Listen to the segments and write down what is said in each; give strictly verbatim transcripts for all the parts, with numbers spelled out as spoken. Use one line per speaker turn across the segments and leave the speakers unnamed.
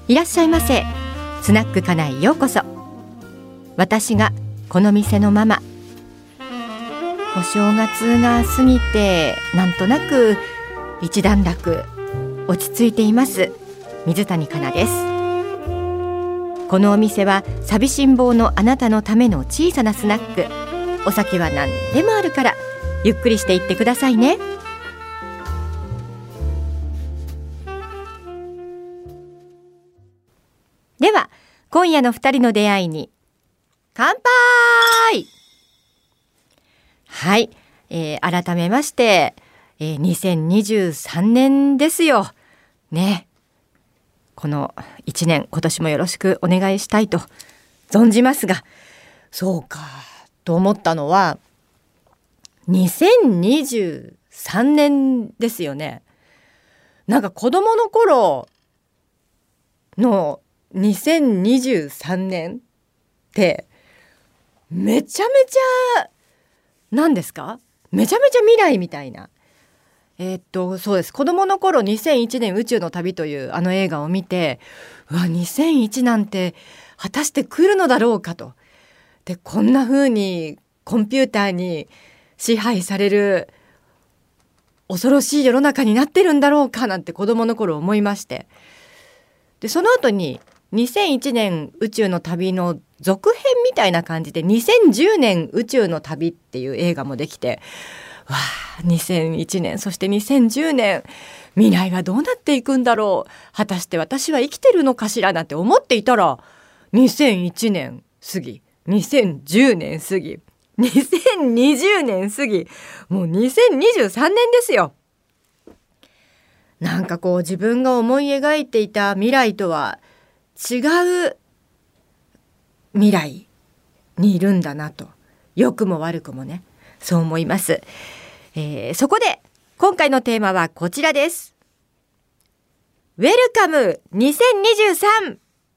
いらっしゃいませ。スナックかなへようこそ。私がこの店のママ。お正月が過ぎてなんとなく一段落落ち着いています水谷香奈です。このお店は寂しん坊のあなたのための小さなスナック。お酒は何でもあるからゆっくりしていってくださいね。では今夜のふたりの出会いに乾杯。はい、えー、改めまして、えー、にせんにじゅうさんねんですよね。このいちねん今年もよろしくお願いしたいと存じますが、そうかと思ったのはにせんにじゅうさんねんですよね。なんか子供の頃のにせんにじゅうさんねんってめちゃめちゃ何ですかめちゃめちゃ未来みたいな。えー、っとそうです。子供の頃にせんいちねん宇宙の旅というあの映画を見て、うわにせんいちなんて果たして来るのだろうかと。でこんな風にコンピューターに支配される恐ろしい世の中になってるんだろうかなんて子供の頃思いまして、でその後ににせんいちねん宇宙の旅の続編みたいな感じでにせんじゅうねん宇宙の旅っていう映画もできて、わあにせんいちねんそしてにせんじゅうねん未来はどうなっていくんだろう、果たして私は生きてるのかしらなんて思っていたらにせんいちねん過ぎにせんじゅうねん過ぎにせんにじゅうねん過ぎもうにせんにじゅうさんねんですよ。なんかこう自分が思い描いていた未来とは違う未来にいるんだなと、良くも悪くもねそう思います。えー、そこで今回のテーマはこちらです。ウェルカムにせんにじゅうさん。ウ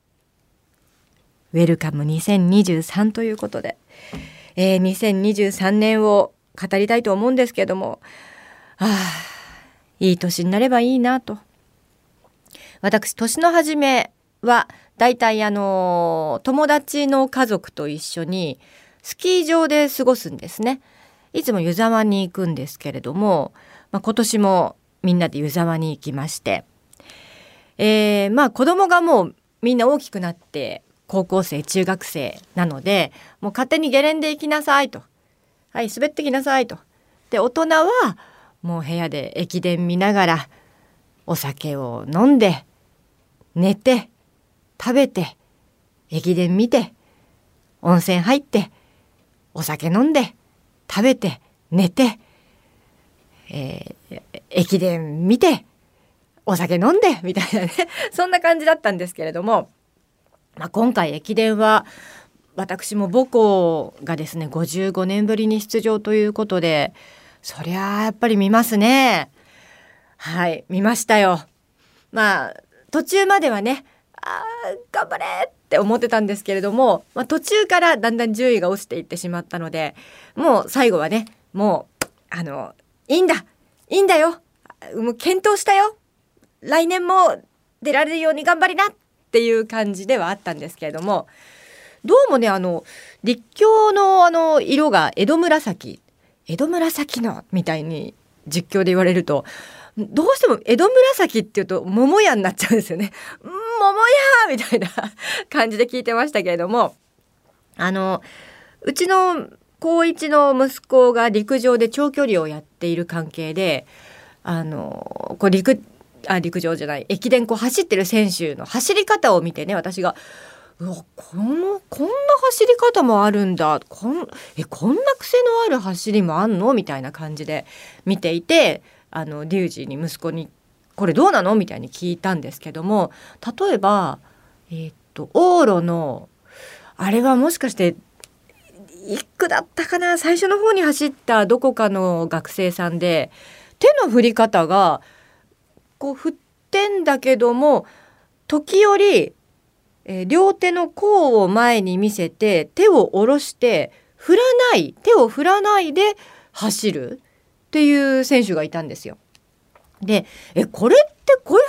ェルカムにせんにじゅうさんということで、えー、にせんにじゅうさんねんを語りたいと思うんですけども、あいい年になればいいなと。私年の初めはだいたいあの友達の家族と一緒にスキー場で過ごすんですね。いつも湯沢に行くんですけれども、まあ、今年もみんなで湯沢に行きまして、えー、まあ子供がもうみんな大きくなって高校生中学生なので、もう勝手にゲレンデ行きなさいと、はい滑ってきなさいと。で大人はもう部屋で駅伝見ながらお酒を飲んで寝て食べて駅伝見て温泉入ってお酒飲んで食べて寝て、えー、駅伝見てお酒飲んでみたいなねそんな感じだったんですけれども、まあ、今回駅伝は私も母校がですねごじゅうごねんぶりに出場ということで、そりゃあやっぱり見ますね。はい見ましたよ。まあ途中まではねあ頑張れって思ってたんですけれども、まあ、途中からだんだん順位が落ちていってしまったので、もう最後はねもうあのいいんだいいんだよもう検討したよ来年も出られるように頑張りなっていう感じではあったんですけれども、どうもねあの立教のあの色が江戸紫江戸紫のみたいに実況で言われると、どうしても江戸紫っていうと桃屋になっちゃうんですよね。ん桃屋みたいな感じで聞いてましたけれども、あのうちの高一の息子が陸上で長距離をやっている関係で、あのこう 陸, あ陸上じゃない駅伝こう走ってる選手の走り方を見てね、私がうわこのこんな走り方もあるんだ、こんえこんな癖のある走りもあんのみたいな感じで見ていて、あのリュウジに息子にこれどうなのみたいに聞いたんですけども、例えば、えー、っと往路のあれはもしかしていっ区だったかな、最初の方に走ったどこかの学生さんで手の振り方がこう振ってんだけども時折えー、両手の甲を前に見せて手を下ろして振らない手を振らないで走るっていう選手がいたんですよ。でえこれってこういう走り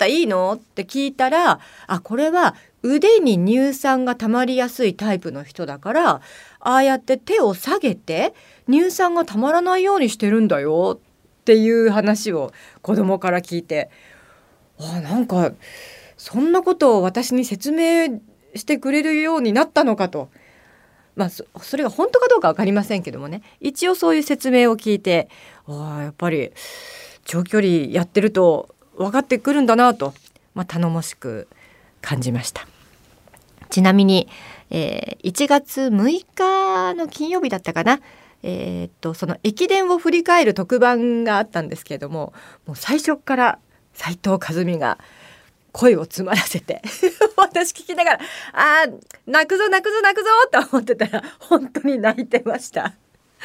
たいいのって聞いたら、あ、これは腕に乳酸が溜まりやすいタイプの人だから、ああやって手を下げて乳酸が溜まらないようにしてるんだよっていう話を子供から聞いて、あ、なんかそんなことを私に説明してくれるようになったのかと。まあ、そ, それが本当かどうか分かりませんけどもね、一応そういう説明を聞いて、あ、やっぱり長距離やってると分かってくるんだなと、まあ、頼もしく感じました。ちなみに、えー、いちがつむいかの金曜日だったかな、えー、っとその駅伝を振り返る特番があったんですけれども、もう最初から斉藤和美が声を詰まらせて私聞きながら、あー泣くぞ泣くぞ泣くぞと思ってたら本当に泣いてました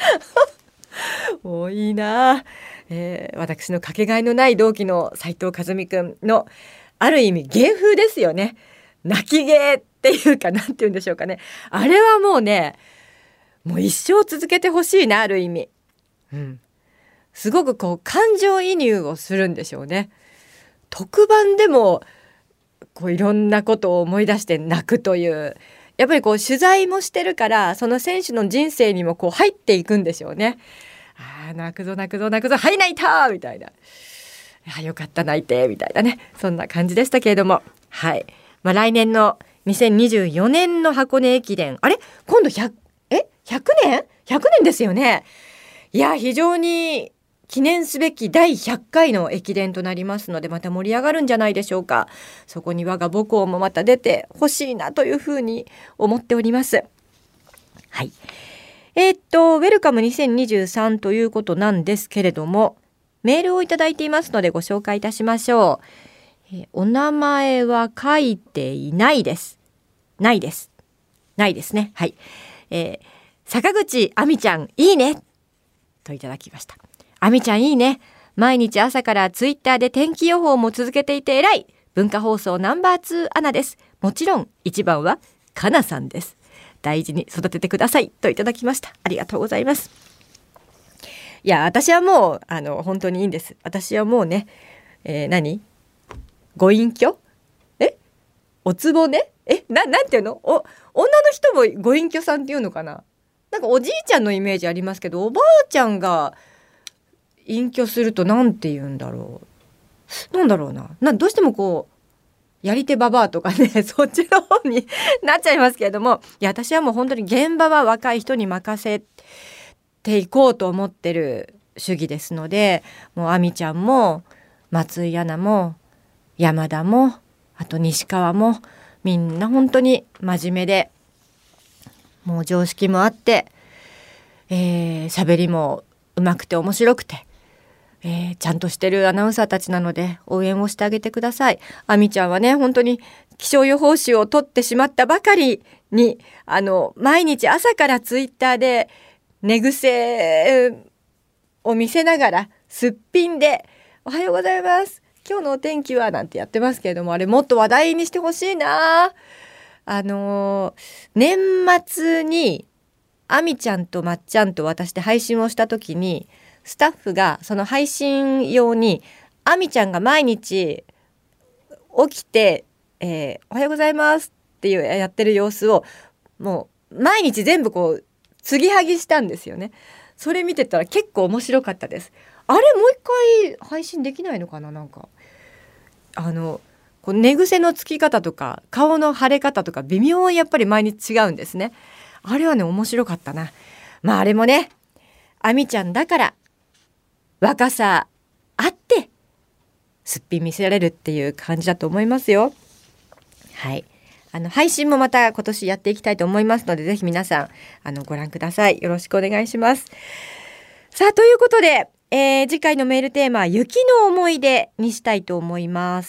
もういいな、えー、私のかけがえのない同期の斉藤和美くんのある意味芸風ですよね。泣き芸っていうか、なんて言うんでしょうかね。あれはもうね、もう一生続けてほしいな、ある意味、うん、すごくこう感情移入をするんでしょうね。特番でもこういろんなことを思い出して泣くという、やっぱりこう取材もしてるから、その選手の人生にもこう入っていくんでしょうね。あー泣くぞ泣くぞ泣くぞ、はい泣いたみたいな、あよかった泣いてみたいなね、そんな感じでしたけれども、はい、まあ、来年のにせんにじゅうよねんの箱根駅伝、あれ今度ひゃくえひゃくねんひゃくねんですよね。いや非常に記念すべきだいひゃっかいの駅伝となりますので、また盛り上がるんじゃないでしょうか。そこに我が母校もまた出てほしいなというふうに思っております。はい、えー、っとウェルカムにせんにじゅうさんということなんですけれども、メールをいただいていますのでご紹介いたしましょう。えー、お名前は書いていないですないですないですね。はい、えー、坂口亜美ちゃんいいねといただきました。あみちゃんいいね。毎日朝からツイッターで天気予報も続けていて偉い。文化放送ナンバーツーアナです。もちろん一番はかなさんです。大事に育ててくださいといただきました。ありがとうございます。いや私はもうあの本当にいいんです。私はもうね、えー、何ご隠居えおつぼねえななんていうの、お女の人もご隠居さんっていうのかな。なんかおじいちゃんのイメージありますけど、おばあちゃんが隠居するとなんて言うんだろうなんだろうななどうしてもこうやり手ババアとかねそっちの方になっちゃいますけれども、いや私はもう本当に現場は若い人に任せていこうと思ってる主義ですので、もうあみちゃんも松井アナも山田もあと西川もみんな本当に真面目で、もう常識もあって、えー、喋りもうまくて面白くて、えー、ちゃんとしてるアナウンサーたちなので応援をしてあげてください。あみちゃんはね本当に気象予報士を取ってしまったばかりに、あの毎日朝からツイッターで寝癖を見せながらすっぴんでおはようございます今日のお天気はなんてやってますけれども、あれもっと話題にしてほしいな。あのー、年末にあみちゃんとまっちゃんと私で配信をした時に、スタッフがその配信用にあみちゃんが毎日起きて、えー、おはようございますっていうやってる様子をもう毎日全部こう継ぎはぎしたんですよね。それ見てたら結構面白かったです。あれもう一回配信できないのかな。なんかあのこう寝癖のつき方とか顔の腫れ方とか微妙にやっぱり毎日違うんですね。あれはね面白かったな。まああれもねあみちゃんだから若さあってすっぴん見せられるっていう感じだと思いますよ。はい、あの配信もまた今年やっていきたいと思いますので、ぜひ皆さんあのご覧ください。よろしくお願いします。さあということで、えー、次回のメールテーマは雪の思い出にしたいと思います。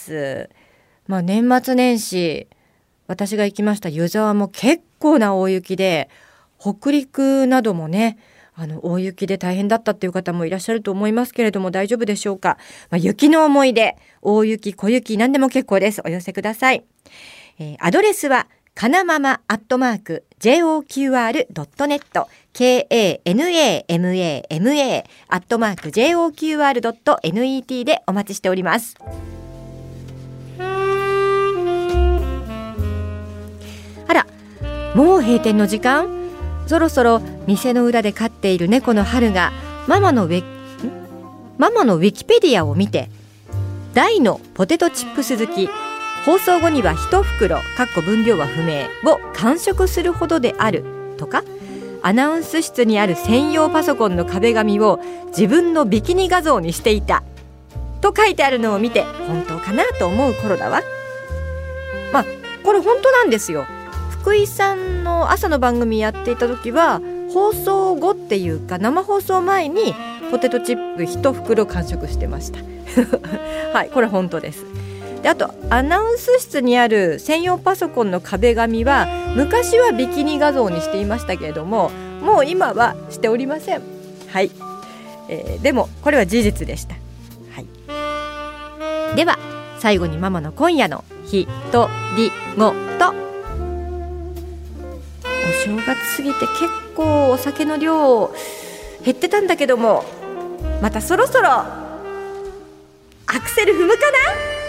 まあ年末年始私が行きました湯沢も結構な大雪で、北陸などもねあの大雪で大変だったっていう方もいらっしゃると思いますけれども、大丈夫でしょうか。まあ、雪の思い出、大雪小雪何でも結構です。お寄せください。えー、アドレスはかなままアットマーク ジェイオーキューアールドットネット ケーエーエヌエーエムエーエムエー アットマーク ジェイオーキューアールドットネット でお待ちしております。 もう閉店の時間？そろそろ店の裏で飼っている猫の春がママのウェママのウィキペディアを見て、大のポテトチップス好き、放送後には一袋かっこ分量は不明を完食するほどであるとか、アナウンス室にある専用パソコンの壁紙を自分のビキニ画像にしていたと書いてあるのを見て、本当かなと思う頃だわ。まあこれ本当なんですよ。福井さんの朝の番組やっていた時は、放送後っていうか生放送前にポテトチップ一袋完食してましたはい、これ本当です。で、あとアナウンス室にある専用パソコンの壁紙は昔はビキニ画像にしていましたけれども、もう今はしておりません。はい、えー、でもこれは事実でした。はい、では最後にママの今夜のひとりごと。お正月過ぎて結構お酒の量減ってたんだけども、またそろそろアクセル踏むかな。